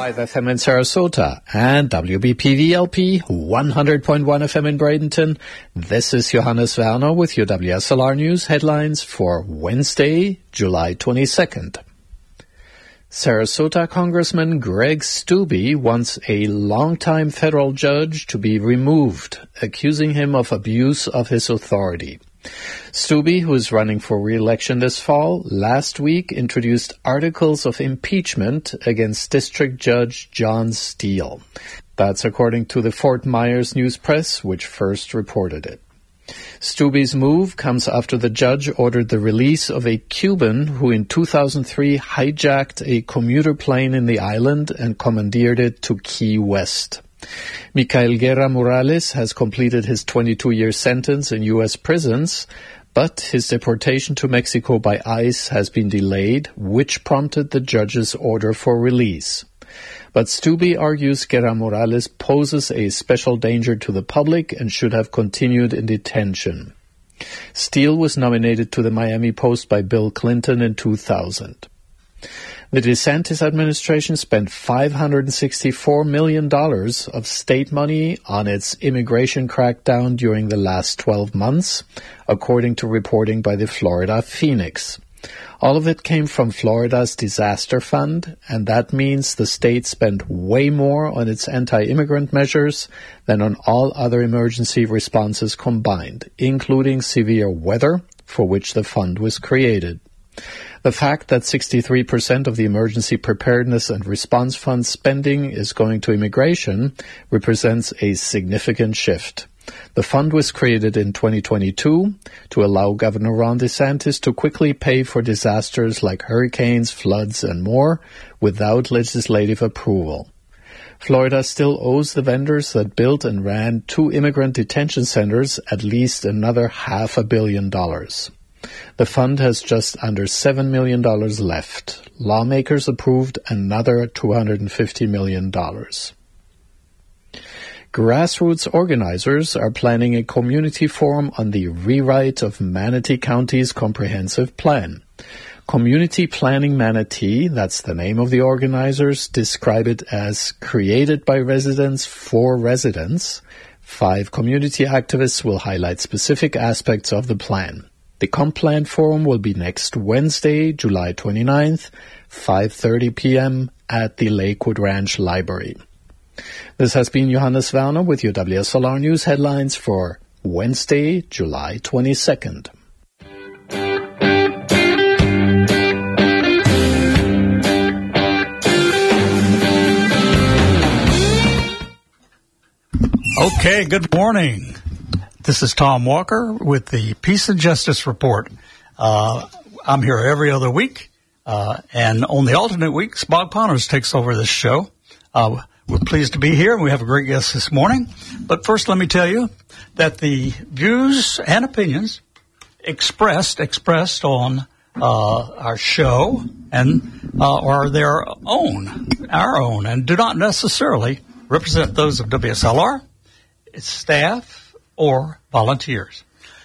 FM in Sarasota and WBPVLP 100.1 FM in Bradenton. This is Johannes Werner with your WSLR News headlines for Wednesday, July 22nd. Sarasota Congressman Greg Steube wants a longtime federal judge to be removed, accusing him of abuse of his authority. Steube, who is running for re-election this fall, last week introduced articles of impeachment against District Judge John Steele. That's according to the Fort Myers News Press, which first reported it. Steube's move comes after the judge ordered the release of a Cuban who in 2003 hijacked a commuter plane in the island and commandeered it to Key West. Michael Guerra Morales has completed his 22-year sentence in U.S. prisons, but his deportation to Mexico by ICE has been delayed, which prompted the judge's order for release. But Steube argues Guerra Morales poses a special danger to the public and should have continued in detention. Steele was nominated to the Miami Post by Bill Clinton in 2000. The DeSantis administration spent $564 million of state money on its immigration crackdown during the last 12 months, according to reporting by the Florida Phoenix. All of it came from Florida's disaster fund, and that means the state spent way more on its anti-immigrant measures than on all other emergency responses combined, including severe weather, for which the fund was created. The fact that 63% of the Emergency Preparedness and Response Fund spending is going to immigration represents a significant shift. The fund was created in 2022 to allow Governor Ron DeSantis to quickly pay for disasters like hurricanes, floods, and more without legislative approval. Florida still owes the vendors that built and ran 2 immigrant detention centers at least another $500 million. The fund has just under $7 million left. Lawmakers approved another $250 million. Grassroots organizers are planning a community forum on the rewrite of Manatee County's comprehensive plan. Community Planning Manatee, that's the name of the organizers, describe it as created by residents for residents. 5 community activists will highlight specific aspects of the plan. The Complan Forum will be next Wednesday, July 29th, 5:30 p.m. at the Lakewood Ranch Library. This has been Johannes Werner with your WSLR News headlines for Wednesday, July 22nd. Okay, good morning. This is Tom Walker with the Peace and Justice Report. I'm here every other week, and on the alternate weeks, Bob Connors takes over this show. We're pleased to be here, and we have a great guest this morning. But first, let me tell you that the views and opinions expressed on our show and are their own, our own, and do not necessarily represent those of WSLR, its staff, or volunteers.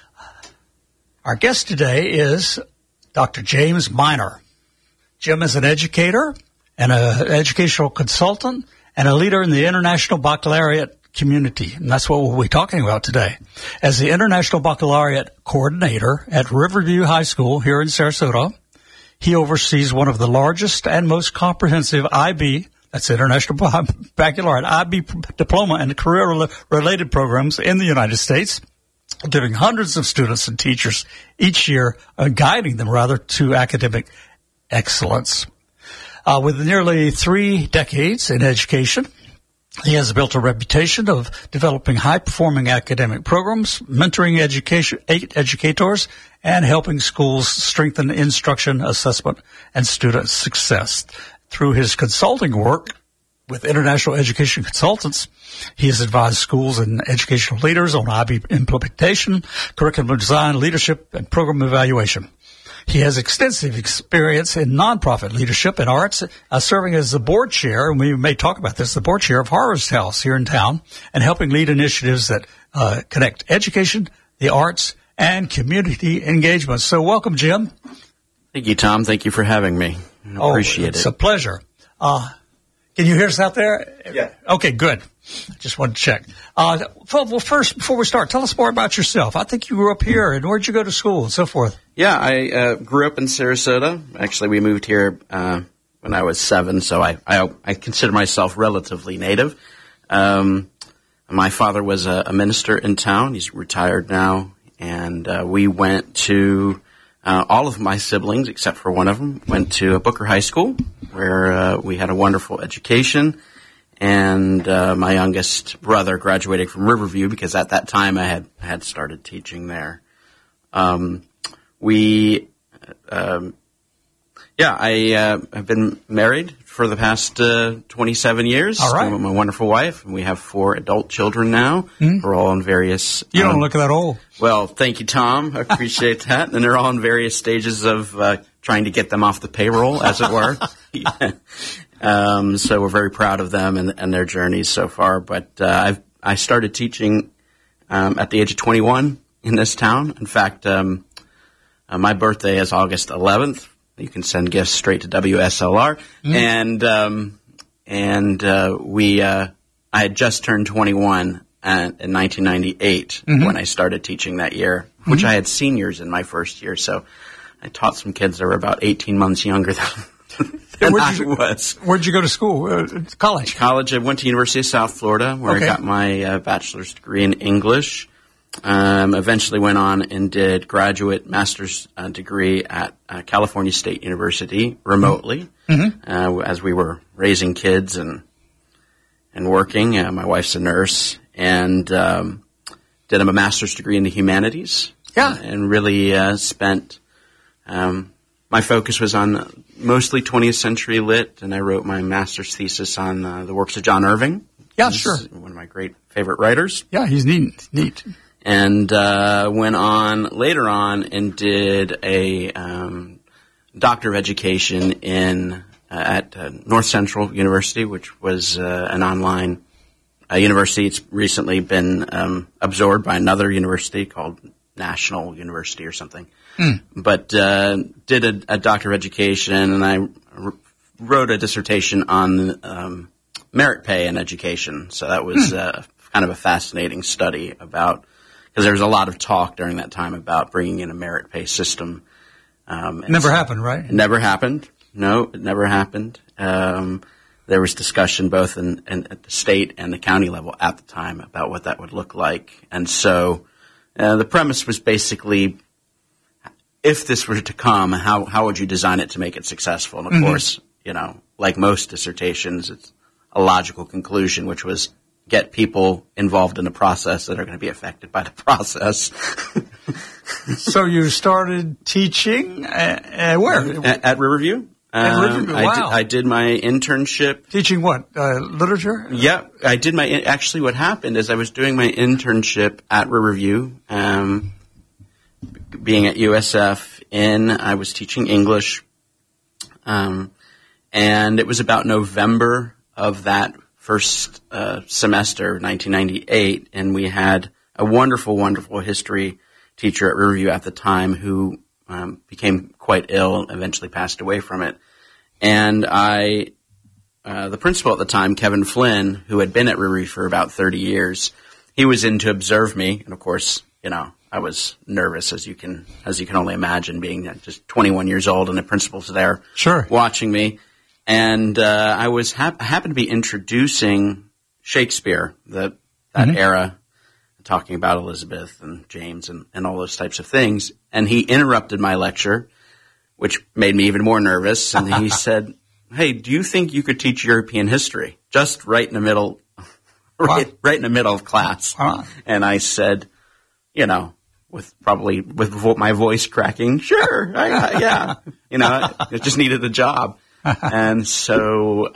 Our guest today is Dr. James Miner. Jim is an educator and an educational consultant and a leader in the International Baccalaureate community, and that's what we'll be talking about today. As the International Baccalaureate Coordinator at Riverview High School here in Sarasota, he oversees one of the largest and most comprehensive IB, that's International Baccalaureate, IB diploma and career-related programs in the United States, giving hundreds of students and teachers each year, guiding them rather to academic excellence. With nearly 3 decades in education, he has built a reputation of developing high-performing academic programs, mentoring educators, and helping schools strengthen instruction, assessment, and student success. Through his consulting work with International Education Consultants, he has advised schools and educational leaders on IB implementation, curriculum design, leadership, and program evaluation. He has extensive experience in nonprofit leadership and arts, serving as the board chair, and we may talk about this, the board chair of Harvest House here in town, and helping lead initiatives that connect education, the arts, and community engagement. So welcome, Jim. Thank you, Tom. Thank you for having me. I appreciate it. It's a pleasure. Can you hear us out there? Yeah. Okay, good. Just wanted to check. Well, first, before we start, tell us more about yourself. I think you grew up here, and where'd you go to school and so forth? Yeah, I grew up in Sarasota. Actually, we moved here when I was 7, so I consider myself relatively native. My father was a minister in town. He's retired now, and we went to all of my siblings, except for one of them, went to Booker High School, where we had a wonderful education. And my youngest brother graduated from Riverview because at that time I had started teaching there. I have been married for the past 27 years. All right. With my wonderful wife, and we have 4 adult children now. Mm-hmm. We're all in various... You don't look that old. Well, thank you, Tom. I appreciate that. And they're all in various stages of trying to get them off the payroll, as it were. So we're very proud of them and their journeys so far. But I started teaching at the age of 21 in this town. In fact, my birthday is August 11th. You can send gifts straight to WSLR. Mm. I had just turned 21 in 1998 when I started teaching that year, which I had seniors in my first year. So I taught some kids that were about 18 months younger than I was. Where'd you go to school? College? College. I went to University of South Florida, where I got my bachelor's degree in English. Eventually went on and did graduate master's degree at California State University remotely, as we were raising kids and working. My wife's a nurse, and did a master's degree in the humanities. Yeah. And really spent my focus was on mostly 20th century lit, and I wrote my master's thesis on the works of John Irving. Yeah, sure. One of my great favorite writers. Yeah, he's neat. And went on later on and did a Doctor of Education at North Central University, which was an online university. It's recently been absorbed by another university called National University or something. But did a Doctor of Education, and I wrote a dissertation on merit pay in education. So that was kind of a fascinating study about, because there was a lot of talk during that time about bringing in a merit pay system. Never happened, right? It never happened. No, it never happened. There was discussion both at the state and the county level at the time about what that would look like. And so the premise was basically, if this were to come, how would you design it to make it successful? And of course, like most dissertations, it's a logical conclusion, which was get people involved in the process that are going to be affected by the process. So you started teaching where? At Riverview. At Riverview, wow. I did my internship. Teaching what? Literature? Yeah, I did actually what happened is I was doing my internship at Riverview, being at USF I was teaching English, and it was about November of that first semester, 1998, and we had a wonderful, wonderful history teacher at Riverview at the time who became quite ill and eventually passed away from it. And the principal at the time, Kevin Flynn, who had been at Riverview for about 30 years, he was in to observe me, and of course, I was nervous, as you can only imagine, being just 21 years old, and the principal's there, sure, watching me. And I was happened to be introducing Shakespeare, that era, talking about Elizabeth and James and all those types of things. And he interrupted my lecture, which made me even more nervous. And he said, "Hey, do you think you could teach European history?" Just right in the middle, right in the middle of class. And I said, with my voice cracking, "Sure, yeah." I just needed a job. And so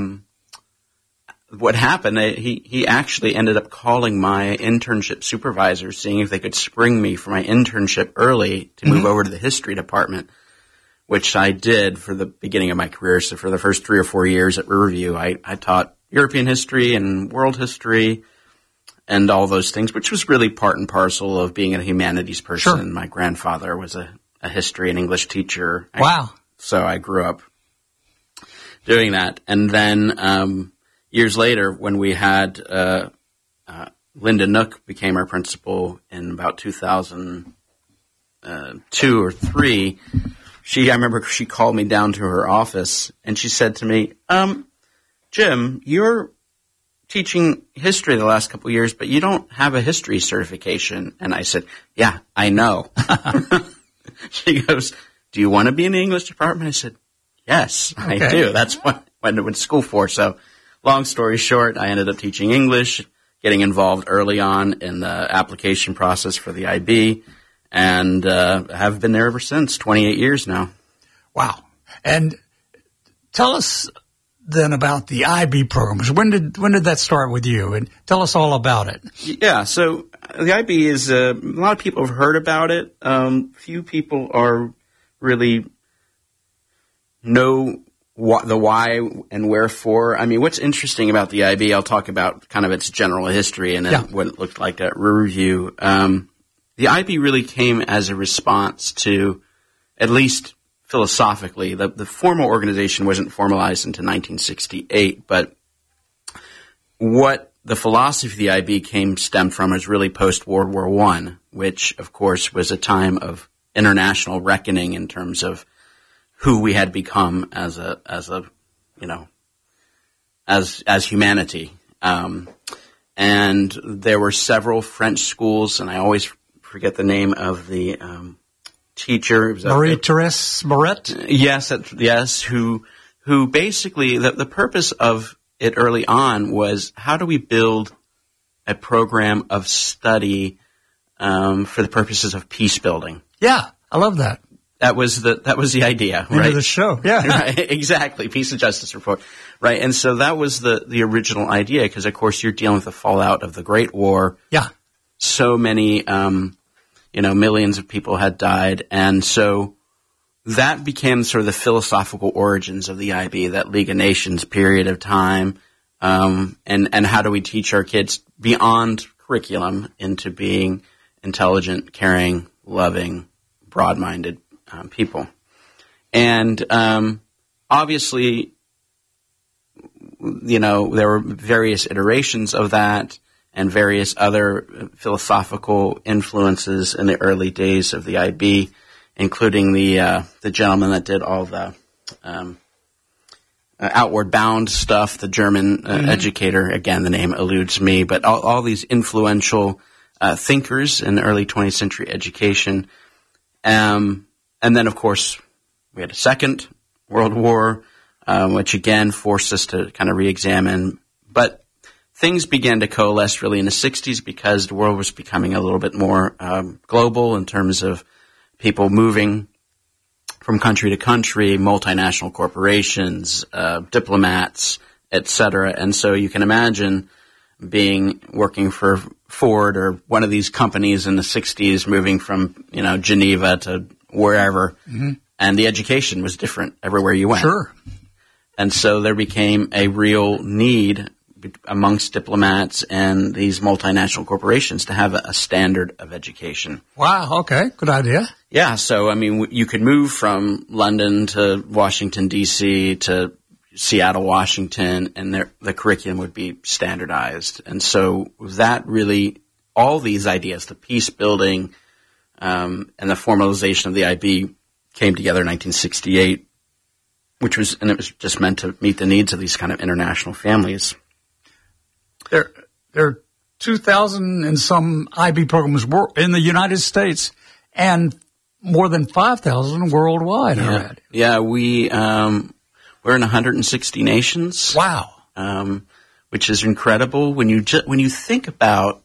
what happened, he actually ended up calling my internship supervisor, seeing if they could spring me for my internship early to move over to the history department, which I did for the beginning of my career. So for the first 3 or 4 years at Riverview, I taught European history and world history and all those things, which was really part and parcel of being a humanities person. Sure. My grandfather was a history and English teacher. Wow. So I grew up doing that. And then years later, when we had Linda Nook became our principal in about 2002 or 3, I remember she called me down to her office and she said to me, Jim, you're teaching history the last couple of years, but you don't have a history certification. And I said, yeah, I know. She goes, do you want to be in the English department? I said, yes, I do. That's what I went to school for. So long story short, I ended up teaching English, getting involved early on in the application process for the IB, and have been there ever since, 28 years now. Wow. And tell us then about the IB programs. When did that start with you? And tell us all about it. Yeah, so the IB is, a lot of people have heard about it. Few people are really know the why and wherefore. I mean, what's interesting about the IB, I'll talk about kind of its general history and then what it looked like at review. The IB really came as a response to, at least philosophically, the formal organization wasn't formalized until 1968, but what the philosophy of the IB stemmed from is really post-World War I, which, of course, was a time of international reckoning in terms of who we had become as humanity. And there were several French schools, and I always forget the name of the teacher. Marie-Thérèse Moret? Yes, who basically, the purpose of it early on was, how do we build a program of study for the purposes of peace building? Yeah, I love that. That was the idea, right? Into the show, yeah. Right, exactly. Peace and Justice Report. Right. And so that was the original idea, because of course you're dealing with the fallout of the Great War. Yeah. So many, millions of people had died. And so that became sort of the philosophical origins of the IB, that League of Nations period of time. And how do we teach our kids beyond curriculum into being intelligent, caring, loving, broad-minded people. And obviously, there were various iterations of that and various other philosophical influences in the early days of the IB, including the gentleman that did all the Outward Bound stuff, the German educator. Again, the name eludes me, but all these influential thinkers in the early 20th century education. And then, of course, we had a Second World War, which again forced us to kind of re-examine. But things began to coalesce really in the 60s, because the world was becoming a little bit more global in terms of people moving from country to country, multinational corporations, diplomats, etc. And so you can imagine working for Ford or one of these companies in the 60s, moving from, Geneva to wherever, and the education was different everywhere you went. Sure. And so there became a real need amongst diplomats and these multinational corporations to have a standard of education. Wow, okay, good idea. Yeah, so, you could move from London to Washington, D.C. to Seattle, Washington, and the curriculum would be standardized. And so that really, all these ideas, the peace building and the formalization of the IB came together in 1968, it was just meant to meet the needs of these kind of international families. There are 2,000 and some IB programs in the United States, and more than 5,000 worldwide. I read. Yeah, we're in 160 nations. Wow, which is incredible when you think about.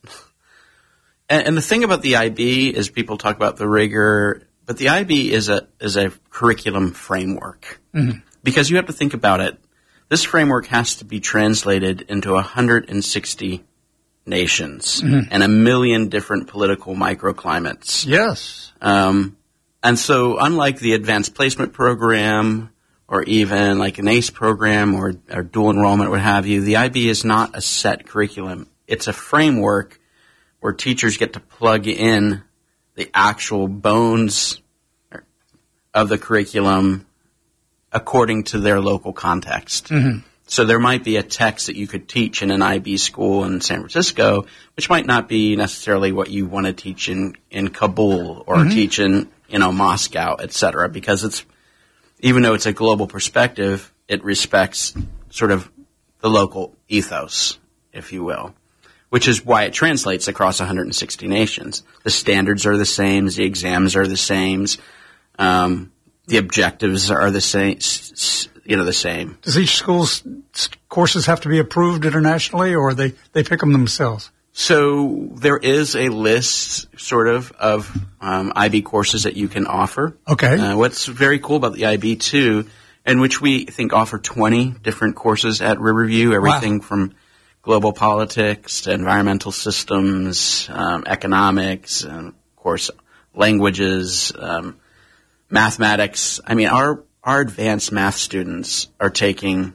And the thing about the IB is, people talk about the rigor, but the IB is a curriculum framework, because you have to think about it. This framework has to be translated into 160 nations and 1 million different political microclimates. Yes. And so unlike the advanced placement program or even like an ACE program or dual enrollment, what have you, the IB is not a set curriculum. It's a framework where teachers get to plug in the actual bones of the curriculum according to their local context. Mm-hmm. So there might be a text that you could teach in an IB school in San Francisco, which might not be necessarily what you want to teach in Kabul or teach in, Moscow, et cetera, because even though it's a global perspective, it respects sort of the local ethos, if you will, which is why it translates across 160 nations. The standards are the same, the exams are the same, the objectives are the same, the same. Does each school's courses have to be approved internationally, or they pick them themselves? So there is a list, sort of IB courses that you can offer. Okay. What's very cool about the IB, too, in which we think offer 20 different courses at Riverview, everything from global politics to environmental systems, economics, and, of course, languages, mathematics. I mean, our advanced math students are taking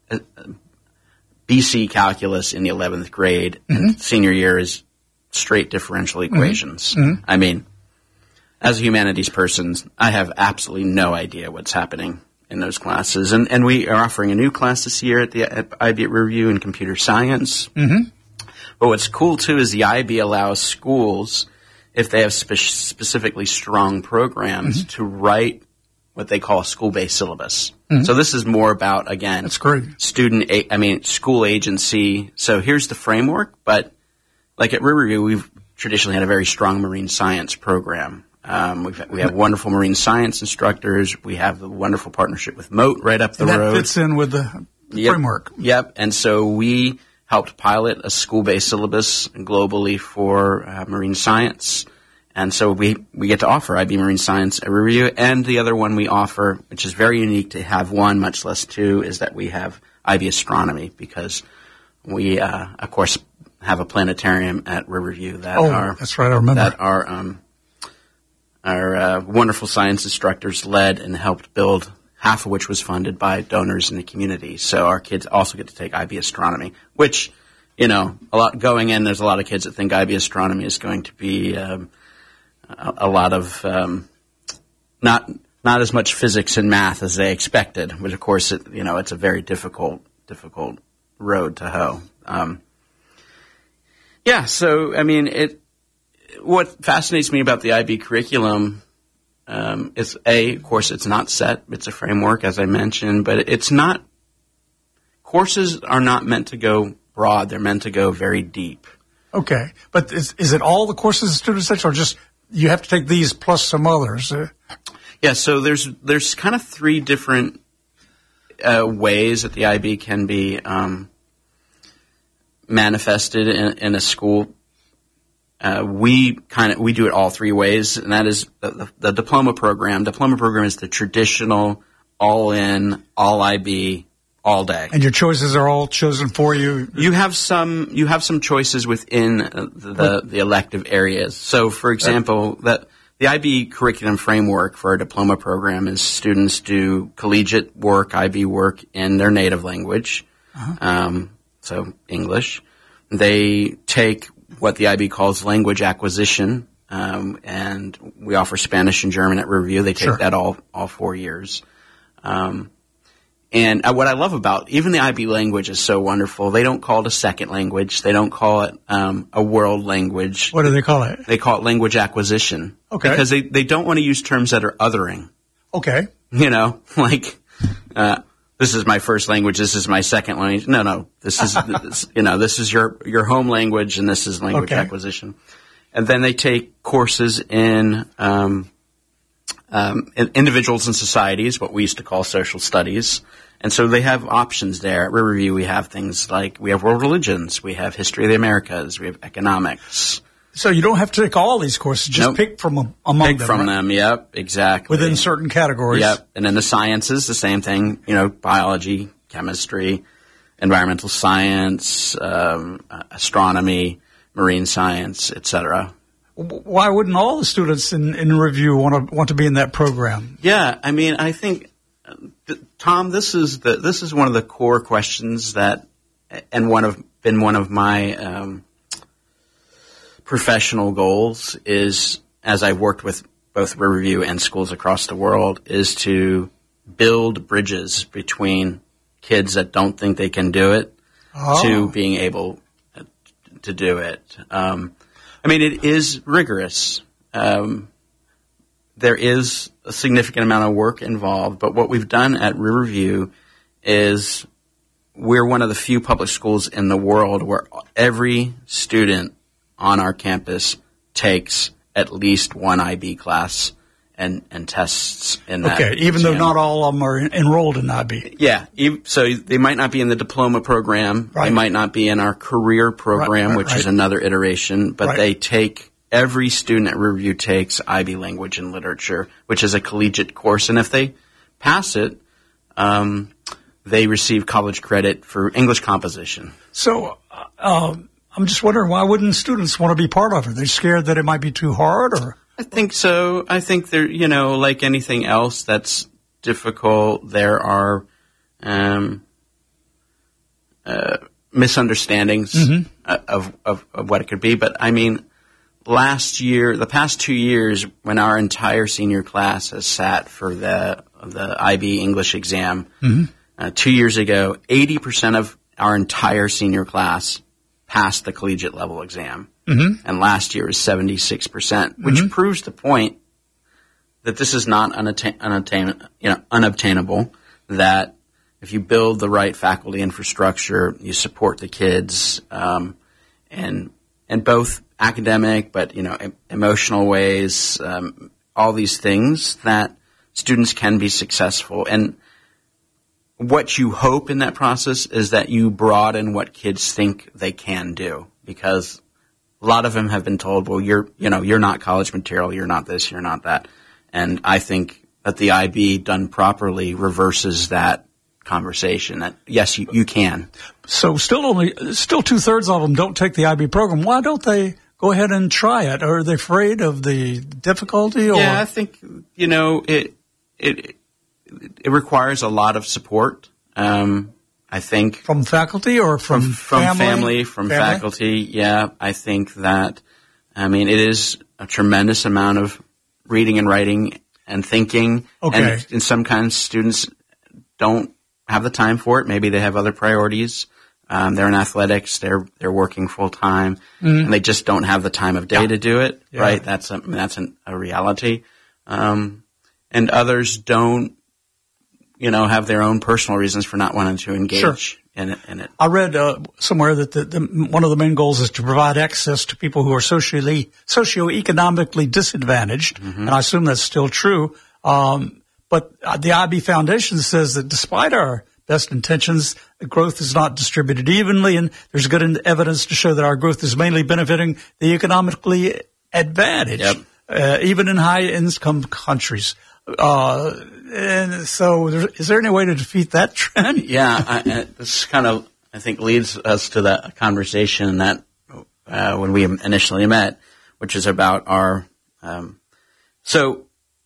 BC calculus in the 11th grade, and senior year is straight differential equations. I mean, as a humanities person, I have absolutely no idea what's happening in those classes. And we are offering a new class this year at IB at Riverview in computer science. But what's cool, too, is the IB allows schools, if they have specifically strong programs, to write what they call a school-based syllabus. So this is more about, again, that's great. School agency. So here's the framework, but like at Riverview, we've traditionally had a very strong marine science program. We have wonderful marine science instructors. We have the wonderful partnership with Moat right up the road. That fits in with the framework. Yep. And so we helped pilot a school-based syllabus globally for marine science. And so we get to offer IB Marine Science at Riverview. And the other one we offer, which is very unique to have one, much less two, is that we have IB Astronomy, because we, of course, have a planetarium at Riverview that's right, I remember. That our wonderful science instructors led and helped build, half of which was funded by donors in the community. So our kids also get to take IB Astronomy, which, there's a lot of kids that think IB Astronomy is going to be a lot of not as much physics and math as they expected, which of course it's a very difficult road to hoe. So I mean, what fascinates me about the IB curriculum is of course, it's not set; it's a framework, as I mentioned, but it's not. Courses are not meant to go broad; they're meant to go very deep. Okay, but is it all the courses the students take, or just you have to take these plus some others? Yeah, so there's kind of three different ways that the IB can be manifested in a school. We do it all three ways, and that is the diploma program. Diploma program is the traditional all-in, all IB, all day. And your choices are all chosen for you? You have some choices within the elective areas. So, for example, the IB curriculum framework for a diploma program is students do collegiate work, IB work in their native language, so English. They take what the IB calls language acquisition, and we offer Spanish and German at Riverview. They take that all 4 years. And what I love about even the IB language is so wonderful. They don't call it a second language. They don't call it a world language. What do they call it? They call it language acquisition. Okay. Because they don't want to use terms that are othering. Okay. This is my first language. This is my second language. No. This is this is your home language, and this is language acquisition. And then they take courses in individuals and societies, what we used to call social studies. And so they have options there. At Riverview, we have things like, we have world religions, we have history of the Americas, we have economics. So you don't have to take all these courses, just pick from among them. Pick from them, yep, exactly. Within certain categories. Yep, and then the sciences, the same thing, biology, chemistry, environmental science, astronomy, marine science, etc. Why wouldn't all the students in Review want to be in that program? Yeah, I mean, I think, Tom, this is one of the core questions that, and been one of my professional goals is, as I've worked with both Riverview and schools across the world, is to build bridges between kids that don't think they can do it to being able to do it. It is rigorous. There is a significant amount of work involved, but what we've done at Riverview is we're one of the few public schools in the world where every student on our campus takes at least one IB class and tests in that. Okay, even though not all of them are enrolled in IB. Yeah, so they might not be in the diploma program. Right. They might not be in our career program, which is another iteration, but they take, every student at Riverview takes IB Language and Literature, which is a collegiate course, and if they pass it, they receive college credit for English composition. So, I'm just wondering, why wouldn't students want to be part of it? They're scared that it might be too hard, or? I think so. I think there, like anything else that's difficult, there are misunderstandings of what it could be. But last year, the past 2 years, when our entire senior class has sat for the IB English exam, 2 years ago, 80% of our entire senior class passed the collegiate level exam. And last year was 76%, which proves the point that this is not unobtainable, that if you build the right faculty infrastructure, you support the kids, and both academic, but, emotional ways, all these things, that students can be successful. And what you hope in that process is that you broaden what kids think they can do, because a lot of them have been told, well, you're not college material, you're not this, you're not that. And I think that the IB done properly reverses that conversation, that yes, you can. So still 2/3 of them don't take the IB program. Why don't they go ahead and try it? Are they afraid of the difficulty? Or? Yeah, I think, it requires a lot of support. I think from faculty or from family, faculty. Yeah, I think that, it is a tremendous amount of reading and writing and thinking. Okay. And in some kinds, students don't have the time for it. Maybe they have other priorities. They're in athletics. They're working full time, and they just don't have the time of day to do it. Yeah. Right? That's a reality. And others don't, have their own personal reasons for not wanting to engage in it. I read somewhere that one of the main goals is to provide access to people who are socioeconomically disadvantaged, and I assume that's still true. But the IB Foundation says that despite our best intentions, growth is not distributed evenly, and there's good evidence to show that our growth is mainly benefiting the economically advantaged, even in high-income countries. And so is there any way to defeat that trend? Yeah, this kind of, I think, leads us to that conversation that when we initially met, which is about our so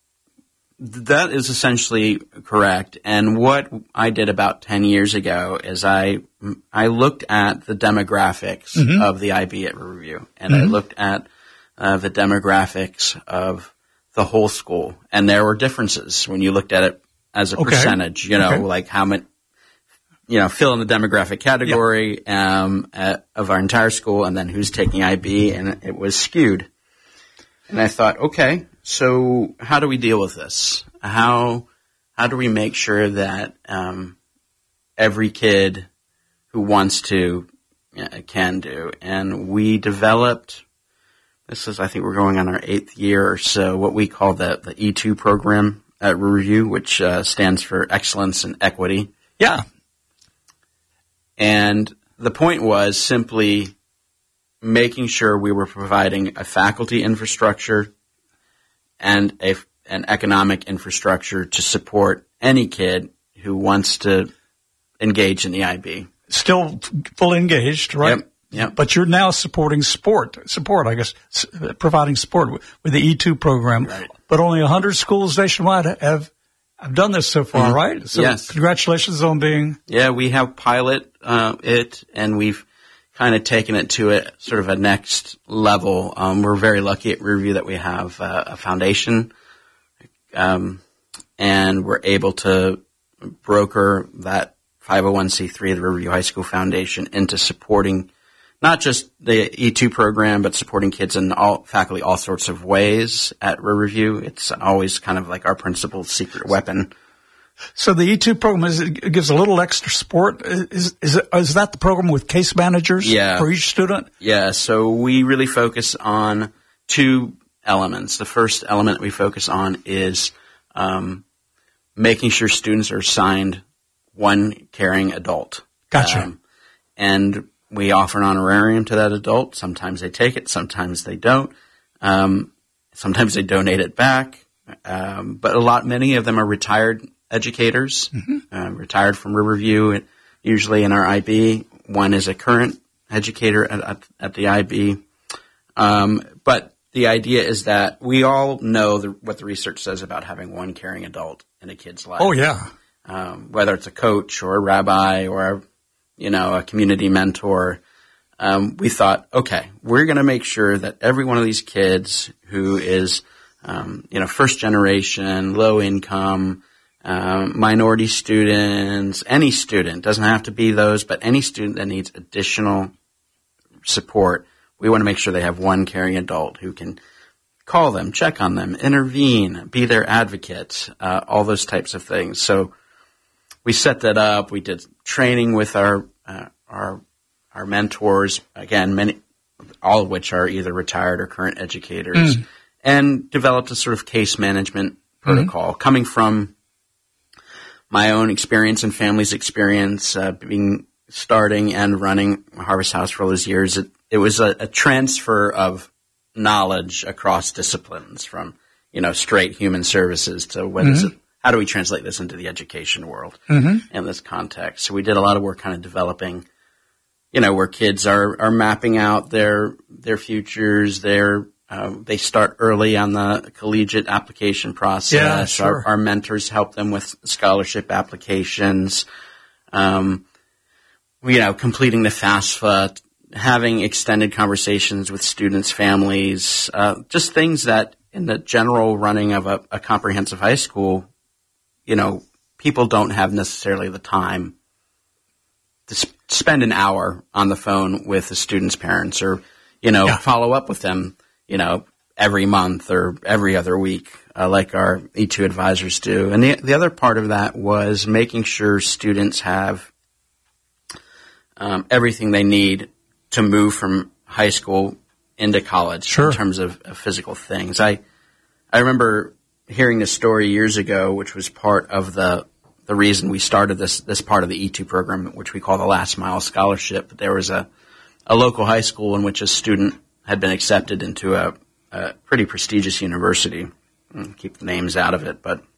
that is essentially correct. And what I did about 10 years ago is I looked at the demographics of the IB at Riverview, and I looked at the demographics of the whole school, and there were differences when you looked at it as a percentage, like how many, fill in the demographic category of our entire school, and then who's taking IB, and it was skewed. And I thought, okay, so how do we deal with this? How do we make sure that every kid who wants to can do? And we developed. I think we're going on our 8th year or so, what we call the E2 program at Riverview, which stands for Excellence and Equity. Yeah. And the point was simply making sure we were providing a faculty infrastructure and an economic infrastructure to support any kid who wants to engage in the IB. Still fully engaged, right? Yep. Yeah, but you're now supporting support, I guess, providing support with the E2 program. Right. But only 100 schools nationwide have done this so far, right? So yes. Congratulations on being. Yeah, we have pilot it, and we've kind of taken it to a sort of a next level. We're very lucky at Riverview that we have a foundation, and we're able to broker that 501c3, the Riverview High School Foundation, into supporting not just the E2 program, but supporting kids in faculty all sorts of ways at Riverview. It's always kind of like our principal secret weapon. So the E2 program it gives a little extra support. Is that the program with case managers for each student? Yeah. So we really focus on two elements. The first element we focus on is making sure students are assigned one caring adult. Gotcha. And we offer an honorarium to that adult. Sometimes they take it, sometimes they don't. Sometimes they donate it back. But many of them are retired educators, retired from Riverview, usually in our IB. One is a current educator at the IB. But the idea is that we all know what the research says about having one caring adult in a kid's life. Oh, yeah. Whether it's a coach or a rabbi or a community mentor, we thought, okay, we're going to make sure that every one of these kids who is, first generation, low income, minority students, any student, doesn't have to be those, but any student that needs additional support, we want to make sure they have one caring adult who can call them, check on them, intervene, be their advocate, all those types of things. So we set that up. We did training with our mentors, again, all of which are either retired or current educators, and developed a sort of case management protocol coming from my own experience and family's experience, starting and running Harvest House for all those years. It was a transfer of knowledge across disciplines from, straight human services to how do we translate this into the education world in this context? So we did a lot of work kind of developing, where kids are mapping out their futures, they start early on the collegiate application process. Yeah, sure. Our mentors help them with scholarship applications, completing the FAFSA, having extended conversations with students' families, just things that in the general running of a comprehensive high school, people don't have necessarily the time to spend an hour on the phone with the student's parents or, follow up with them, every month or every other week, like our E2 advisors do. And the other part of that was making sure students have everything they need to move from high school into college in terms of physical things. I remember hearing this story years ago, which was part of the reason we started this part of the E2 program, which we call the Last Mile Scholarship. There was a local high school in which a student had been accepted into a pretty prestigious university. I'll keep the names out of it, but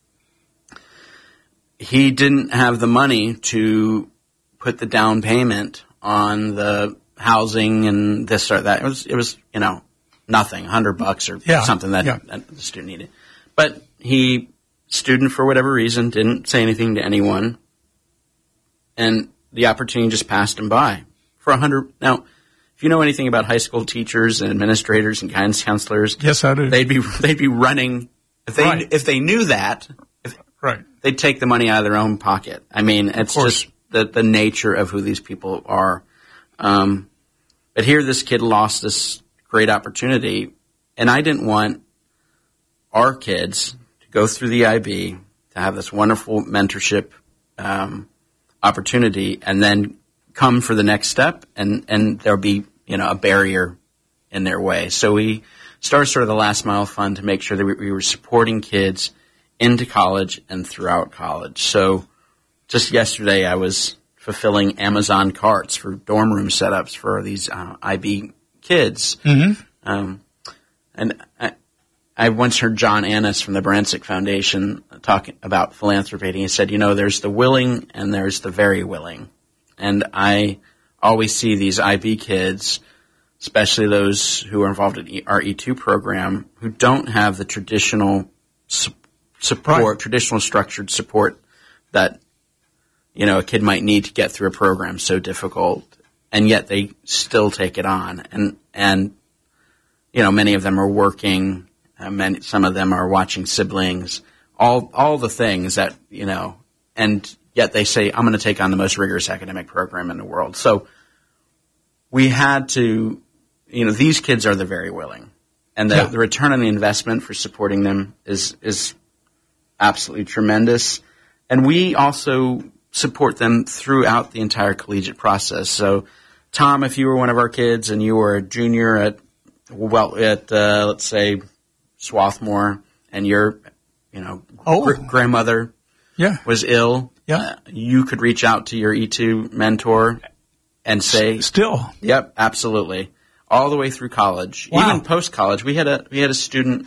he didn't have the money to put the down payment on the housing and this or that. It was nothing, $100 or something that the student needed. But student for whatever reason didn't say anything to anyone, and the opportunity just passed him by for $100. Now, if you know anything about high school teachers and administrators and guidance counselors, yes, I do. They'd be running if they knew that. They'd take the money out of their own pocket. I mean, it's just the nature of who these people are. But here, this kid lost this great opportunity, and I didn't want our kids to go through the IB, to have this wonderful mentorship opportunity, and then come for the next step, and there'll be a barrier in their way. So we started sort of the Last Mile Fund to make sure that we were supporting kids into college and throughout college. So just yesterday, I was fulfilling Amazon carts for dorm room setups for these IB kids. And I once heard John Annis from the Barancik Foundation talking about philanthropy, and he said, there's the willing and there's the very willing. And I always see these IB kids, especially those who are involved in our E2 program, who don't have the traditional support, traditional structured support that, a kid might need to get through a program so difficult, and yet they still take it on. And many of them are working, some of them are watching siblings, all the things that, and yet they say, I'm going to take on the most rigorous academic program in the world. So we had to, these kids are the very willing. And the return on the investment for supporting them is absolutely tremendous. And we also support them throughout the entire collegiate process. So, Tom, if you were one of our kids and you were a junior at let's say, Swarthmore, and your, grandmother was ill, you could reach out to your E2 mentor and say, still, yep, absolutely, all the way through college, even post college. We had a student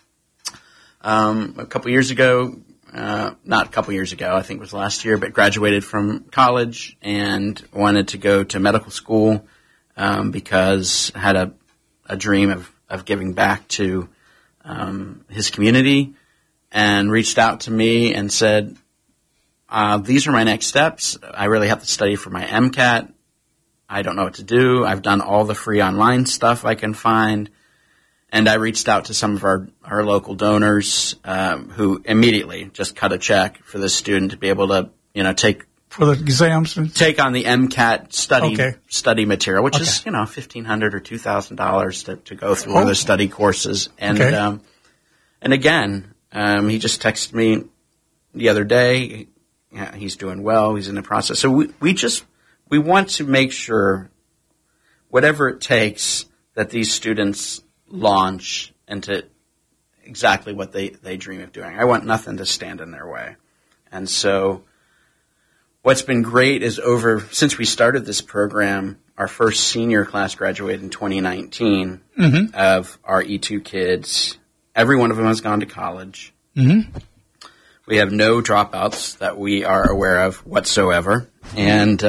a couple years ago. Not a couple years ago, I think it was last year, but graduated from college and wanted to go to medical school because had a dream of giving back to his community, and reached out to me and said, these are my next steps. I really have to study for my MCAT. I don't know what to do. I've done all the free online stuff I can find. And I reached out to some of our local donors who immediately just cut a check for this student to be able to, take for the exams, take on the MCAT study material, which is $1,500 or $2,000 to go through the study courses. And and again, he just texted me the other day. He's doing well. He's in the process. So we want to make sure whatever it takes that these students launch into exactly what they dream of doing. I want nothing to stand in their way. And so what's been great is since we started this program, our first senior class graduated in 2019 of our E2 kids. Every one of them has gone to college. Mm-hmm. We have no dropouts that we are aware of whatsoever. And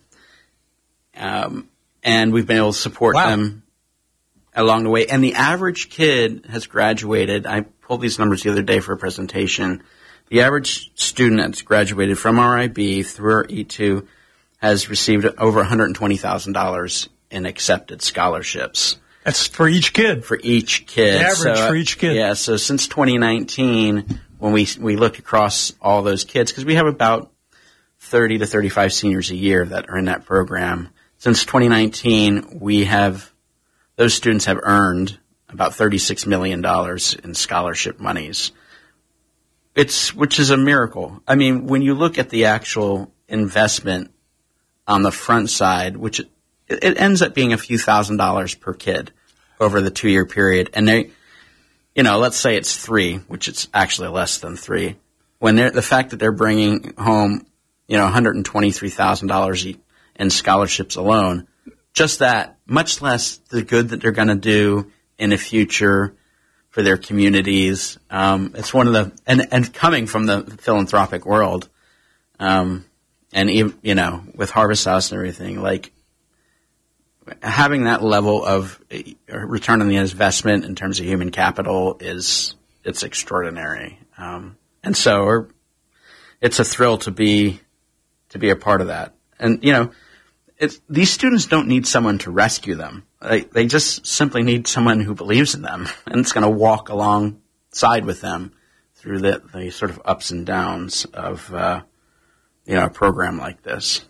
we've been able to support them along the way. And the average kid has graduated. I pulled these numbers the other day for a presentation. The average student that's graduated from RIB through our E2 has received over $120,000 in accepted scholarships. That's for each kid? For each kid. The average for each kid. Yeah, so since 2019, when we look across all those kids, because we have about 30 to 35 seniors a year that are in that program. Since 2019, those students have earned about $36 million in scholarship monies. Which is a miracle. I mean, when you look at the actual investment on the front side, which it ends up being a few $1,000s per kid over the 2-year period. And let's say it's 3, which it's actually less than 3. When the fact that they're bringing home, $123,000 in scholarships alone, just that, much less the good that they're going to do in the future for their communities. It's one of the, and coming from the philanthropic world, and even, with Harvest House and everything, like having that level of return on the investment in terms of human capital it's extraordinary. And so it's a thrill to be a part of that. And, these students don't need someone to rescue them. They just simply need someone who believes in them and it's going to walk alongside with them through the sort of ups and downs of, a program like this.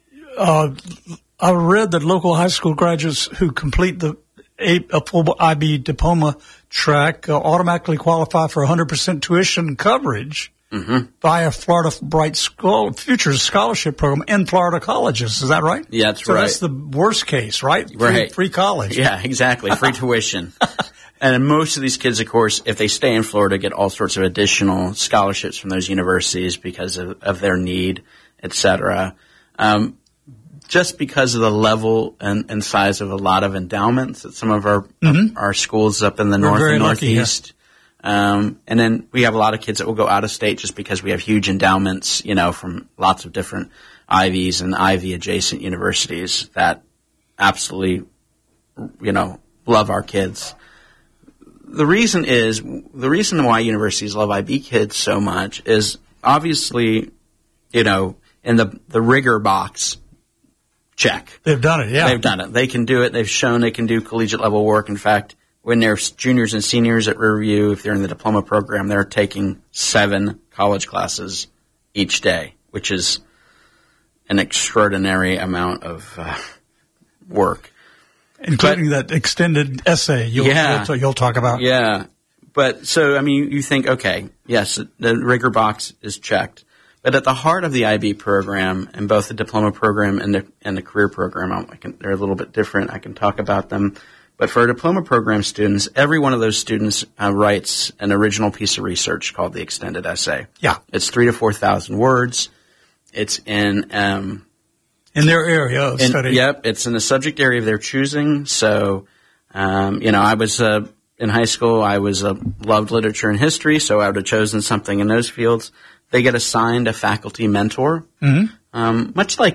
I read that local high school graduates who complete a full IB diploma track automatically qualify for 100% tuition coverage via Florida Bright Futures Scholarship Program in Florida colleges. Is that right? Yeah, that's so right. So that's the worst case, right? Free college. Yeah, exactly. Free tuition. And most of these kids, of course, if they stay in Florida, get all sorts of additional scholarships from those universities because of their need, et cetera. Just because of the level and size of a lot of endowments at some of our schools up in the north and northeast. And then we have a lot of kids that will go out of state just because we have huge endowments, from lots of different Ivies and Ivy adjacent universities that absolutely, love our kids. The reason why universities love IB kids so much is obviously, in the rigor box, check. They've done it, yeah. They've done it. They can do it. They've shown they can do collegiate level work. In fact, when they're juniors and seniors at Riverview, if they're in the diploma program, they're taking 7 college classes each day, which is an extraordinary amount of work. Including that extended essay you'll talk about. Yeah. But so, I mean, you think, okay, yes, the rigor box is checked. But at the heart of the IB program, and both the diploma program and the career program, they're a little bit different. I can talk about them. But for diploma program students, every one of those students writes an original piece of research called the extended essay. Yeah. It's 3,000 to 4,000 words. It's in their area of study. Yep. It's in the subject area of their choosing. So, I was in high school, I loved literature and history, so I would have chosen something in those fields. They get assigned a faculty mentor, much like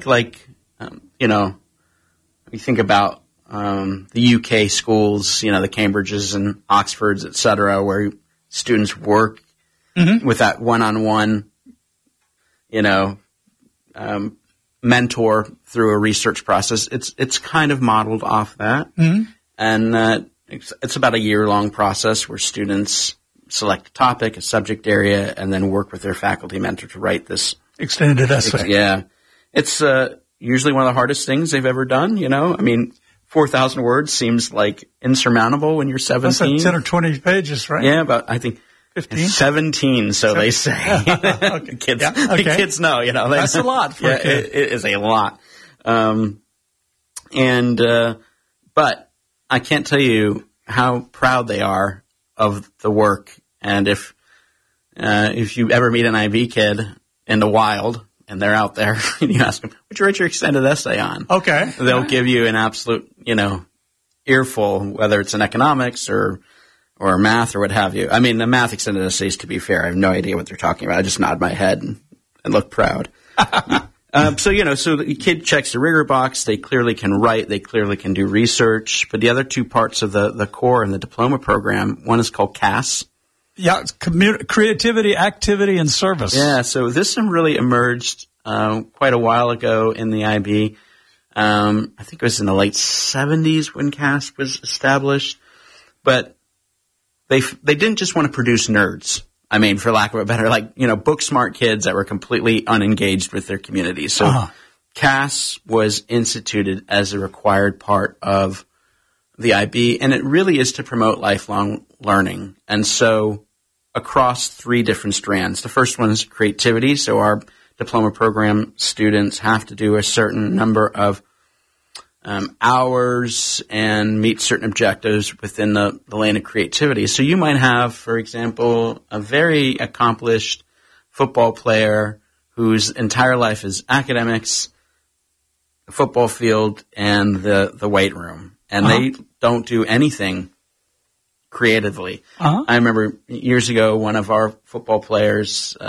you think about the UK schools, the Cambridges and Oxfords, et cetera, where students work with that one-on-one, mentor through a research process. It's kind of modeled off that, and it's about a year-long process where students select a topic, a subject area, and then work with their faculty mentor to write this extended essay. Yeah, it's usually one of the hardest things they've ever done. 4,000 words seems like insurmountable when you're 17. That's like 10 or 20 pages, right? Yeah, but I think 15? 17, so they say. Okay. Kids, Yeah, okay. The kids know, That's a lot for a kid. It is a lot. But I can't tell you how proud they are of the work. And if you ever meet an IB kid in the wild and they're out there and you ask them, what'd you write your extended essay on? Okay. They'll give you an absolute, earful, whether it's in economics or math or what have you. I mean, the math extended essays, to be fair, I have no idea what they're talking about. I just nod my head and look proud. So the kid checks the rigor box. They clearly can write. They clearly can do research. But the other two parts of the core in the diploma program, one is called CAS. Yeah, it's creativity, activity, and service. Yeah, so this really emerged quite a while ago in the IB. I think it was in the late 70s when CAS was established. But they didn't just want to produce nerds. I mean, for lack of a better, book smart kids that were completely unengaged with their communities. So CAS was instituted as a required part of the IB, and it really is to promote lifelong learning. And so across 3 different strands. The first one is creativity. So our diploma program students have to do a certain number of hours and meet certain objectives within the lane of creativity. So you might have, for example, a very accomplished football player whose entire life is academics, the football field, and the weight room. And they don't do anything creatively. I remember years ago, one of our football players,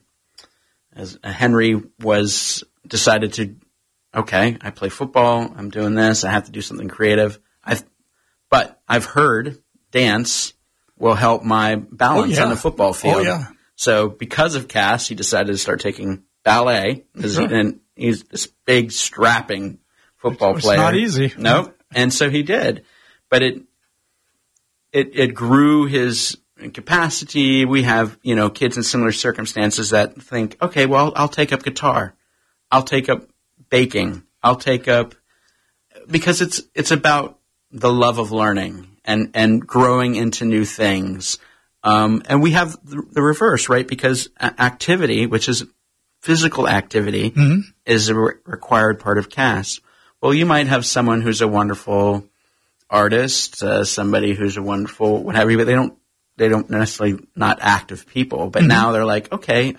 as Henry, decided to, okay, I play football, I'm doing this, I have to do something creative. But I've heard dance will help my balance on the football field. So because of CAS, he decided to start taking ballet, and he's this big, strapping football player. It's not easy. Nope. And so he did. But it grew his capacity. We have, kids in similar circumstances that think, okay, well, I'll take up guitar. I'll take up baking. I'll take up, because it's about the love of learning and growing into new things. And we have the reverse, right? Because activity, which is physical activity, is a required part of CAS. Well, you might have someone who's a wonderful artist, somebody who's a wonderful whatever, but they don't necessarily not active people. But now they're like, okay,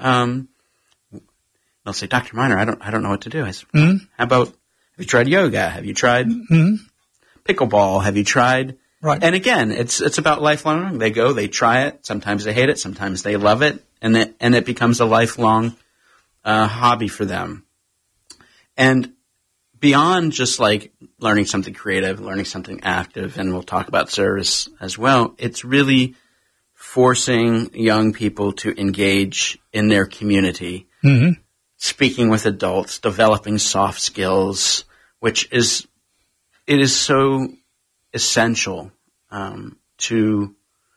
they'll say, Dr. Miner, I don't know what to do. I said, how about, have you tried yoga? Have you tried pickleball? Have you tried? Right. And again, it's about lifelong learning. They go, they try it. Sometimes they hate it. Sometimes they love it. And it becomes a lifelong hobby for them. And beyond just like learning something creative, learning something active, and we'll talk about service as well, it's really forcing young people to engage in their community, speaking with adults, developing soft skills, which is so essential to,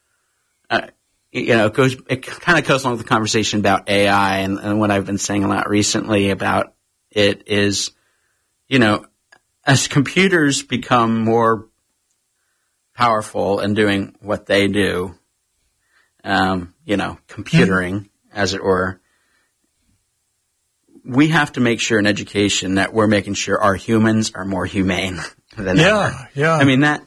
it kind of goes along with the conversation about AI and what I've been saying a lot recently about it is, as computers become more powerful in doing what they do, computering, as it were, we have to make sure in education that we're making sure our humans are more humane than ever. Yeah. I mean, that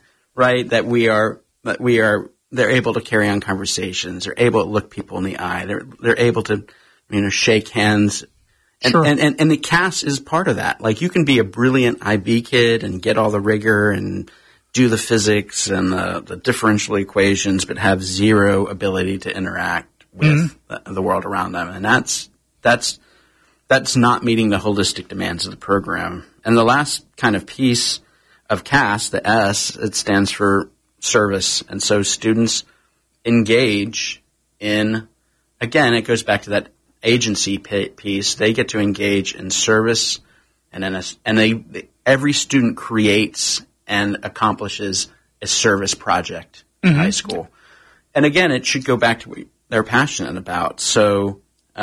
they're able to carry on conversations. They're able to look people in the eye. They're able to, shake hands. And, sure. and the CAS is part of that. Like, you can be a brilliant IB kid and get all the rigor and do the physics and the differential equations, but have zero ability to interact with the world around them. And that's not meeting the holistic demands of the program. And the last kind of piece of CAS, the S, it stands for service. And so students engage in, again, it goes back to that agency piece. They get to engage in service, and every student creates and accomplishes a service project in high school. And again, it should go back to what they're passionate about. So,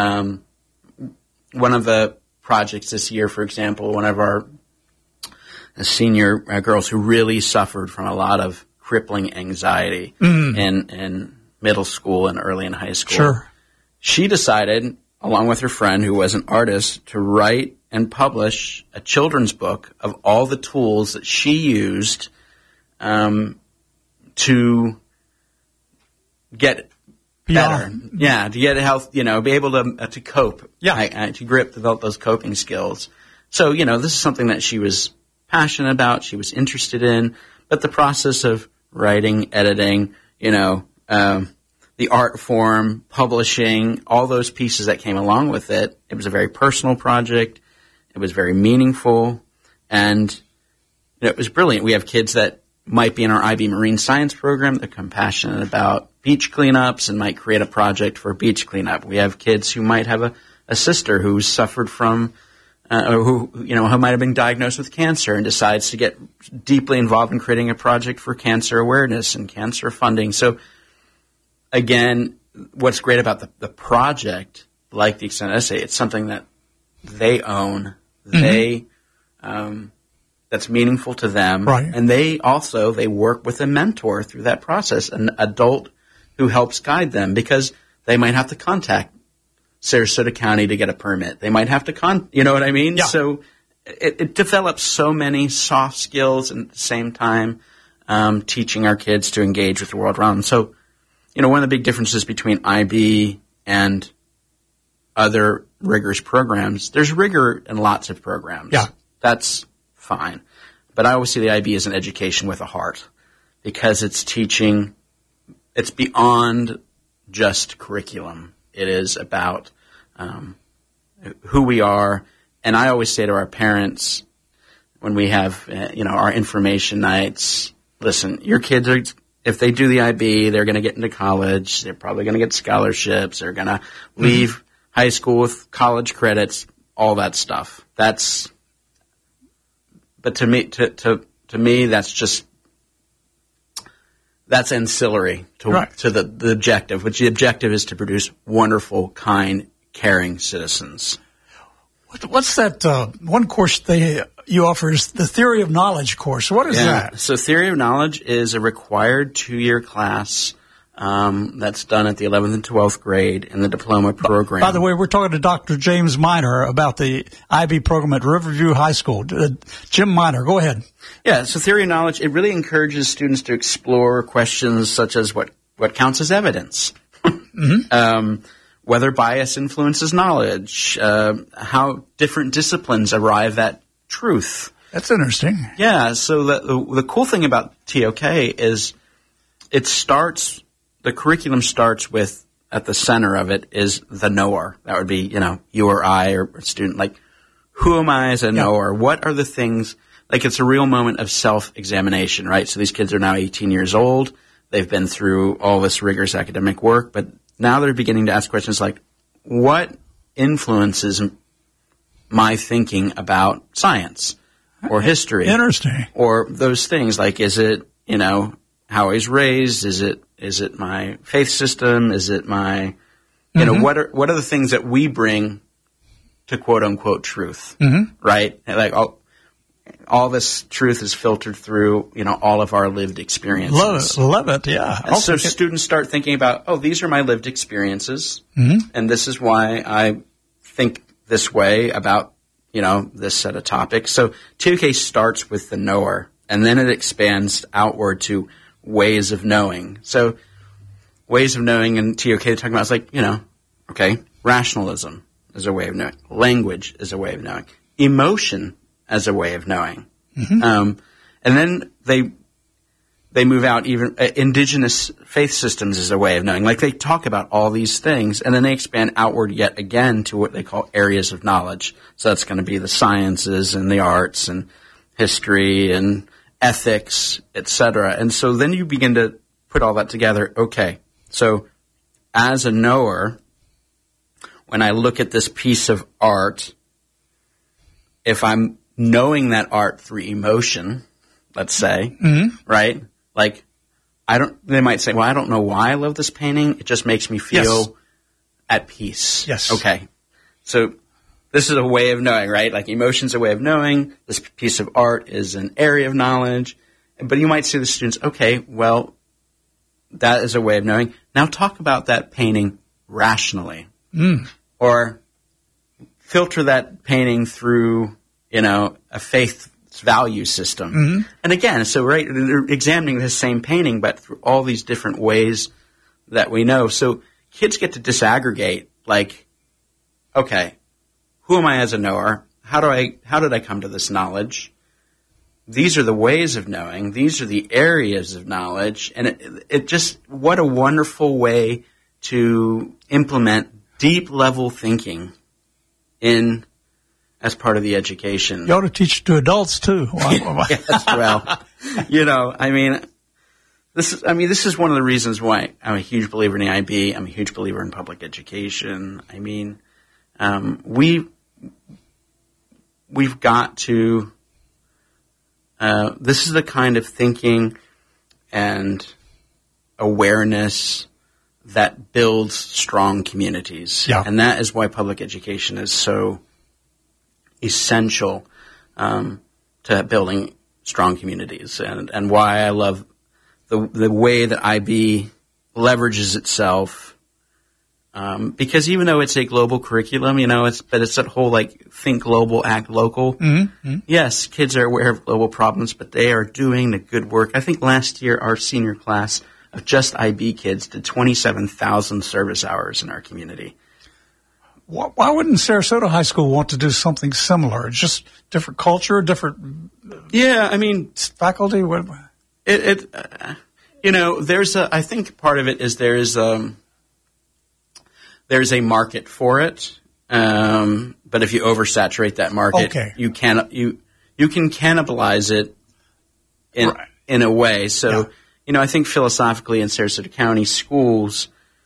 one of the projects this year, for example, one of our senior girls who really suffered from a lot of crippling anxiety in middle school and early in high school. Sure. She decided, along with her friend who was an artist, to write and publish a children's book of all the tools that she used to get better. Yeah, to get health, be able to cope. Yeah. To develop those coping skills. So, this is something that she was passionate about, she was interested in, but the process of writing, editing, the art form, publishing, all those pieces that came along with it, it was a very personal project. It was very meaningful, and it was brilliant. We have kids that might be in our IB Marine Science program that are passionate about beach cleanups and might create a project for a beach cleanup. We have kids who might have a sister who suffered from, or who might have been diagnosed with cancer and decides to get deeply involved in creating a project for cancer awareness and cancer funding. So, again, what's great about the project, like the extended essay, it's something that they own. That's meaningful to them. Right. And they work with a mentor through that process, an adult who helps guide them, because they might have to contact Sarasota County to get a permit. They might have to you know what I mean? Yeah. So it develops so many soft skills, and at the same time, teaching our kids to engage with the world around them. So, one of the big differences between IB and other rigorous programs, there's rigor in lots of programs. Yeah. That's fine. But I always see the IB as an education with a heart, because it's teaching, it's beyond just curriculum. It is about who we are. And I always say to our parents when we have, our information nights, listen, your kids are, if they do the IB, they're going to get into college. They're probably going to get scholarships. They're going to leave high school with college credits, all that stuff. But to me, that's ancillary to the objective, which the objective is to produce wonderful, kind, caring citizens. What's that one course you offer is the Theory of Knowledge course? What is that? So Theory of Knowledge is a required 2-year class that's done at the 11th and 12th grade in the diploma program. By the way, we're talking to Dr. James Miner about the IB program at Riverview High School. Jim Miner, go ahead. Yeah, so Theory of Knowledge, it really encourages students to explore questions such as what counts as evidence, whether bias influences knowledge, how different disciplines arrive at truth. That's interesting. Yeah, so the cool thing about TOK is the curriculum starts with, at the center of it is the knower. That would be, you or I or a student. Like, who am I as a knower? What are the things, like it's a real moment of self-examination, right? So these kids are now 18 years old. They've been through all this rigorous academic work, but now they're beginning to ask questions like, what influences my thinking about science or history? Interesting. Or those things, like, is it, how I was raised? Is it my faith system? Is it my, you know, what are the things that we bring to quote unquote truth, right? Like all this truth is filtered through, you know, all of our lived experiences. Love it, yeah. And so students start thinking about, oh, these are my lived experiences, and this is why I think this way about, you know, this set of topics. So TOK starts with the knower, and then it expands outward to ways of knowing. So ways of knowing in TOK they're talking about is like, you know, okay, rationalism is a way of knowing. Language is a way of knowing. Emotion as a way of knowing. And then they move out even indigenous faith systems as a way of knowing. Like they talk about all these things, and then they expand outward yet again to what they call areas of knowledge. So that's going to be the sciences and the arts and history and ethics, etc. And so then you begin to put all that together. Okay, so as a knower, when I look at this piece of art, if I'm knowing that art through emotion, let's say, right? Like, they might say, well, I don't know why I love this painting. It just makes me feel at peace. Yes. Okay. So this is a way of knowing, right? Like emotion's a way of knowing. This piece of art is an area of knowledge. But you might say to the students, okay, well, that is a way of knowing. Now talk about that painting rationally. Or filter that painting through, you know, a faith value system. And again, so right, they're examining the same painting, but through all these different ways that we know. So kids get to disaggregate, like, okay, who am I as a knower? How did I come to this knowledge? These are the ways of knowing. These are the areas of knowledge. And it just, what a wonderful way to implement deep level thinking as part of the education. You ought to teach it to adults too. Yes, well, you know, this is one of the reasons why I'm a huge believer in the IB. I'm a huge believer in public education. I mean, we've got to, this is the kind of thinking and awareness that builds strong communities. Yeah. And that is why public education is so essential to building strong communities, and why I love the way that IB leverages itself. Because even though it's a global curriculum, you know, it's that whole like think global, act local. Yes, kids are aware of global problems, but they are doing the good work. I think last year our senior class of just IB kids did 27,000 service hours in our community. Why wouldn't Sarasota High School want to do something similar? It's just different culture, different. Yeah, I mean, faculty. What? You know, I think part of it is there's a market for it, but if you oversaturate that market, you can cannibalize it in a way. So, you know, I think philosophically in Sarasota County schools,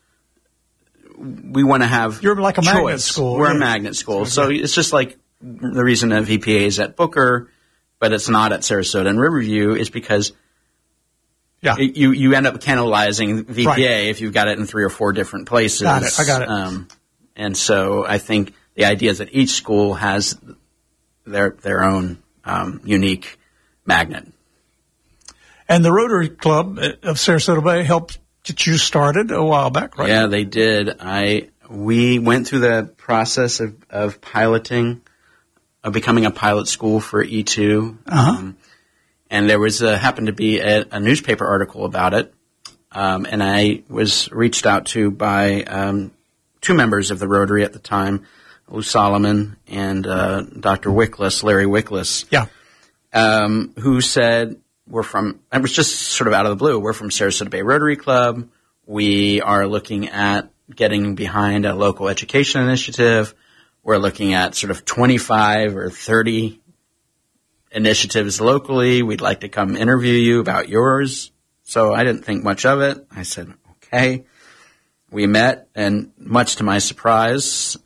we want to have You're like a choice. magnet school. We're a magnet school. So it's just like the reason that VPA is at Booker, but it's not at Sarasota and Riverview is because you end up cannibalizing VPA if you've got it in 3 or 4 different places. Got it. I got it. And so I think the idea is that each school has their own unique magnet. And the Rotary Club of Sarasota Bay helped get you started a while back, right? Yeah, they did. We went through the process of piloting, of becoming a pilot school for E2. And there was happened to be a newspaper article about it. And I was reached out to by 2 members of the Rotary at the time, Lou Solomon and Dr. Wickless, Larry Wickless, who said, I was just sort of out of the blue. We're from Sarasota Bay Rotary Club. We are looking at getting behind a local education initiative. We're looking at sort of 25 or 30 initiatives locally. We'd like to come interview you about yours. So I didn't think much of it. I said, okay. We met, and much to my surprise,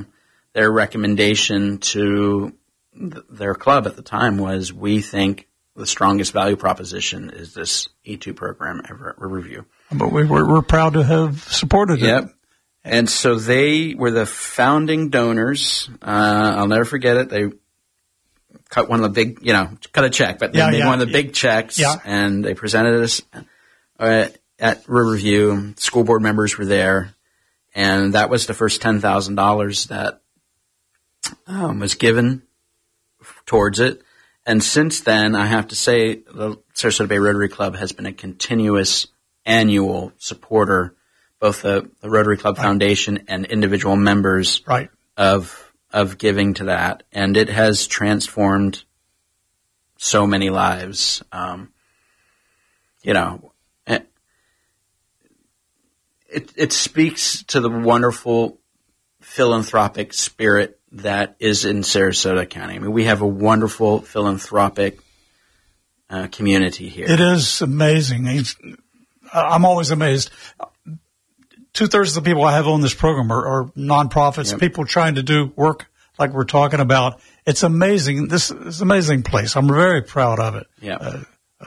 their recommendation to their club at the time was, we think the strongest value proposition is this E2 program ever at Riverview. But we're proud to have supported Yep. it. And so they were the founding donors. I'll never forget it. They cut one of the big, cut a check, but they made one of the big checks, and they presented us at Riverview. School board members were there, and that was the first $10,000 that was given towards it. And since then, I have to say, the Sarasota Bay Rotary Club has been a continuous annual supporter, both the Rotary Club Foundation and individual members of giving to that. And it has transformed so many lives. It speaks to the wonderful philanthropic spirit that is in Sarasota County. I mean, we have a wonderful philanthropic community here. It is amazing. I'm always amazed. 2/3 of the people I have on this program are nonprofits, people trying to do work like we're talking about. It's amazing. This is an amazing place. I'm very proud of it. Yeah.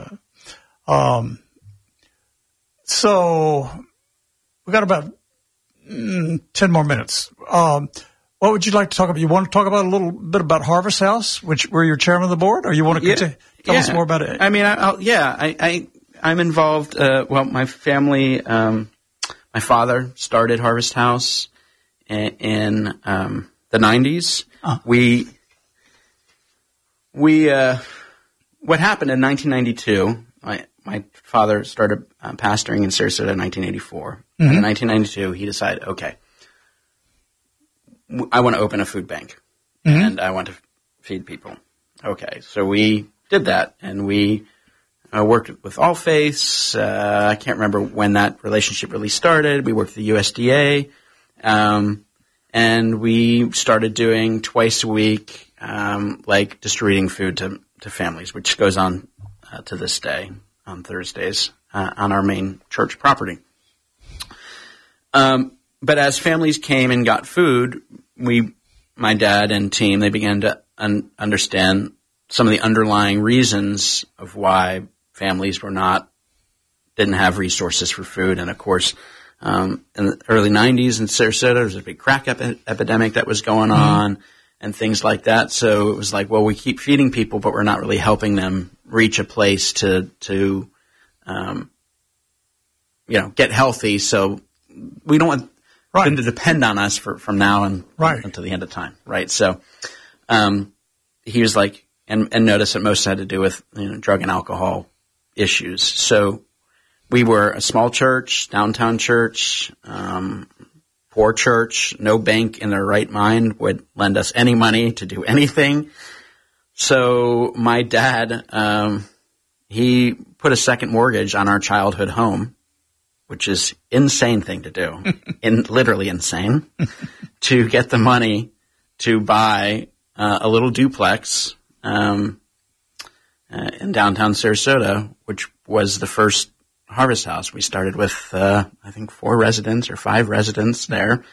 So we got about 10 more minutes. What would you like to talk about? You want to talk about a little bit about Harvest House, where you're chairman of the board, or you want to tell us more about it? I mean, I'm involved. My family, my father started Harvest House in the 90s. What happened in 1992? My father started pastoring in Sarasota in 1984. Mm-hmm. And in 1992, he decided, okay, I want to open a food bank, and I want to feed people. Okay, so we did that, and we worked with All Faiths. I can't remember when that relationship really started. We worked with the USDA, and we started doing twice a week, distributing food to families, which goes on to this day on Thursdays on our main church property. But as families came and got food, my dad and team, they began to understand some of the underlying reasons of why families didn't have resources for food. And of course, in the early 90s in Sarasota, there was a big crack epidemic that was going on and things like that. So it was like, well, we keep feeding people, but we're not really helping them reach a place to get healthy. So we don't want them to depend on us from now until the end of time. Right. So, he was like, and noticed that most had to do with, drug and alcohol issues. So we were a small church, downtown church, poor church. No bank in their right mind would lend us any money to do anything. So my dad, he put a second mortgage on our childhood home, which is insane thing to do, literally insane, to get the money to buy a little duplex in downtown Sarasota, which was the first Harvest House. We started with, I think, 4 residents or 5 residents there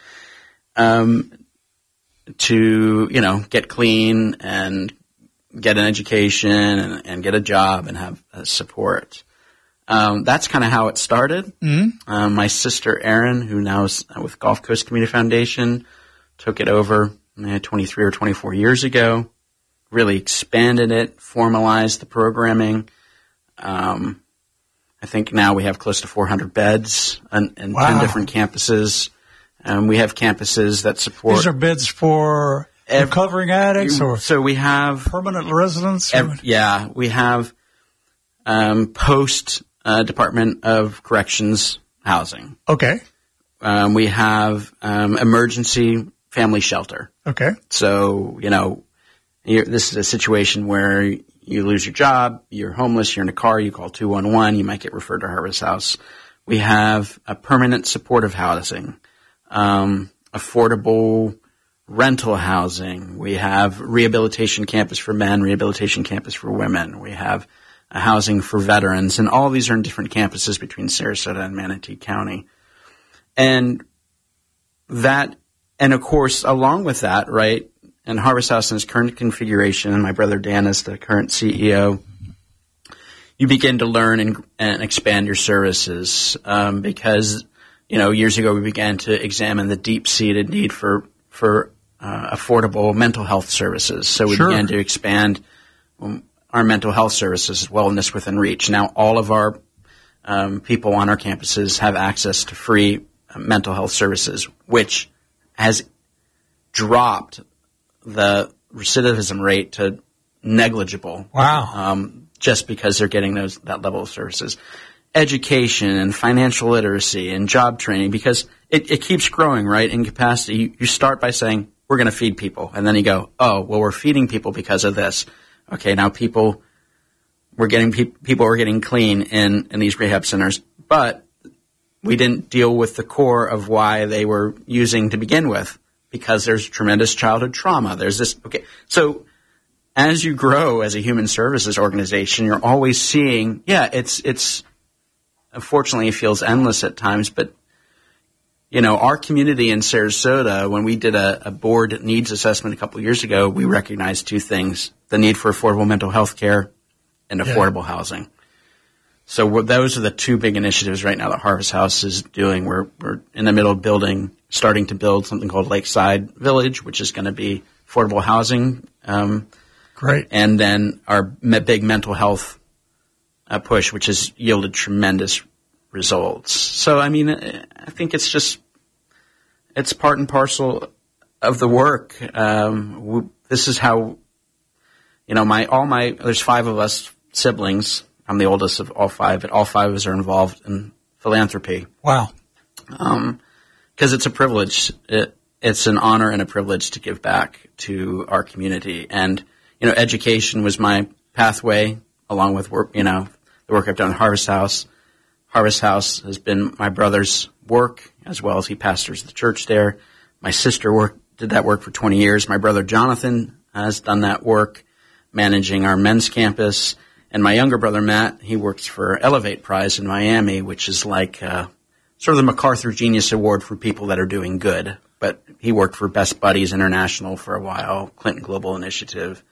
to, get clean and get an education and get a job and have support. That's kind of how it started. Mm-hmm. My sister Erin, who now is with Gulf Coast Community Foundation, took it over 23 or 24 years ago, really expanded it, formalized the programming. I think now we have close to 400 beds and 10 different campuses. We have campuses that support... These are beds for recovering addicts or so we have permanent residents? We have post Department of Corrections housing. Okay. We have emergency family shelter. Okay. So, this is a situation where you lose your job, you're homeless, you're in a car, you call 211, you might get referred to Harvest House. We have a permanent supportive housing, affordable rental housing. We have rehabilitation campus for men, rehabilitation campus for women. We have a housing for veterans, and all these are in different campuses between Sarasota and Manatee County. And of course, along with that, right, and Harvest House in its current configuration, and my brother Dan is the current CEO, you begin to learn and expand your services, because, years ago we began to examine the deep-seated need for affordable mental health services. So we began to expand our mental health services, Wellness Within Reach. Now all of our people on our campuses have access to free mental health services, which has dropped the recidivism rate to negligible. Wow. Just because they're getting that level of services. Education and financial literacy and job training, because it keeps growing, right, in capacity. You start by saying, we're going to feed people. And then you go, oh, well, we're feeding people because of this. Okay, now people are getting clean in these rehab centers. But we didn't deal with the core of why they were using to begin with, because there's tremendous childhood trauma. There's this, okay. So as you grow as a human services organization, you're always seeing, it's unfortunately it feels endless at times, but our community in Sarasota, when we did a board needs assessment a couple of years ago, we recognized two things: the need for affordable mental health care and affordable housing. So those are the two big initiatives right now that Harvest House is doing. We're in the middle of starting to build something called Lakeside Village, which is going to be affordable housing. Great. And then our big mental health push, which has yielded tremendous results. So, I think it's part and parcel of the work. This is how, there's 5 of us siblings. I'm the oldest of all 5, but all 5 of us are involved in philanthropy. Wow. Because it's a privilege. It's an honor and a privilege to give back to our community. And, education was my pathway, along with work, the work I've done at Harvest House. Harvest House has been my brother's work, as well as he pastors the church there. My sister did that work for 20 years. My brother Jonathan has done that work, managing our men's campus. And my younger brother Matt, he works for Elevate Prize in Miami, which is like sort of the MacArthur Genius Award for people that are doing good. But he worked for Best Buddies International for a while, Clinton Global Initiative.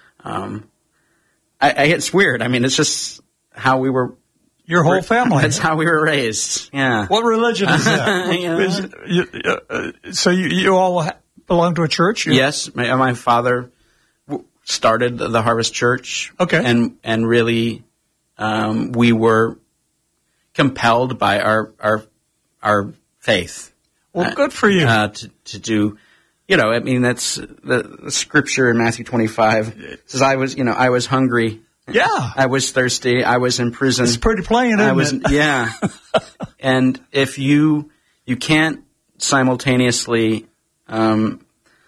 It's weird. It's just how we were. Your whole family. That's how we were raised. Yeah. What religion is that? So you all belong to a church? Yes. My father started the Harvest Church. Okay. And really, we were compelled by our faith. Well, good for you. To do, that's the scripture in Matthew 25. It says, I was hungry. Yeah. I was thirsty. I was in prison. It's pretty plain, isn't it? Yeah. And if you can't simultaneously read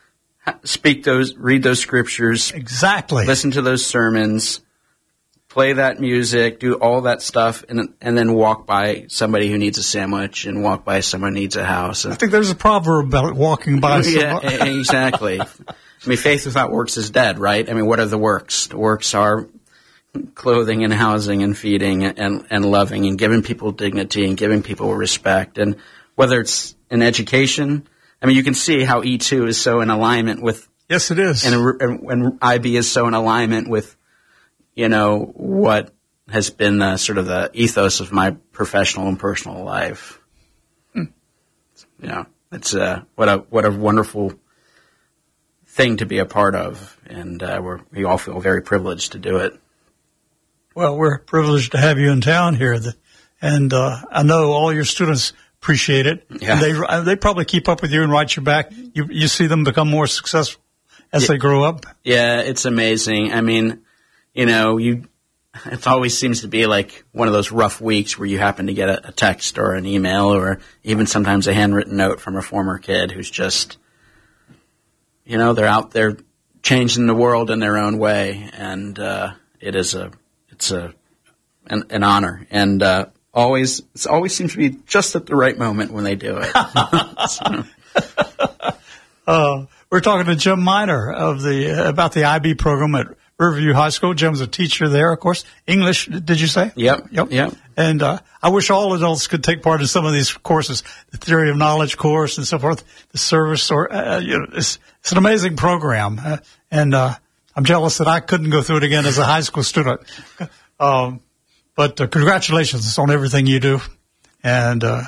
those scriptures. Exactly. Listen to those sermons, play that music, do all that stuff, and then walk by somebody who needs a sandwich and walk by someone who needs a house. I think there's a proverb about walking by someone. Yeah, exactly. Faith without works is dead, right? What are the works? The works are clothing and housing and feeding and loving and giving people dignity and giving people respect. And whether it's in education, you can see how E2 is so in alignment with. Yes, it is. And IB is so in alignment with, what has been sort of the ethos of my professional and personal life. It's what a wonderful thing to be a part of, and we all feel very privileged to do it. Well, we're privileged to have you in town here, and I know all your students appreciate it. Yeah. And they probably keep up with you and write you back. You see them become more successful as they grow up. Yeah, it's amazing. It always seems to be like one of those rough weeks where you happen to get a text or an email or even sometimes a handwritten note from a former kid who's just, they're out there changing the world in their own way, and it's an honor, and it always seems to be just at the right moment when they do it. We're talking to Jim Miner about the IB program at Riverview High School. Jim's a teacher there, of course. English, did you say? Yep. And I wish all adults could take part in some of these courses, the Theory of Knowledge course and so forth, the service, or it's an amazing program. And I'm jealous that I couldn't go through it again as a high school student. But congratulations on everything you do. And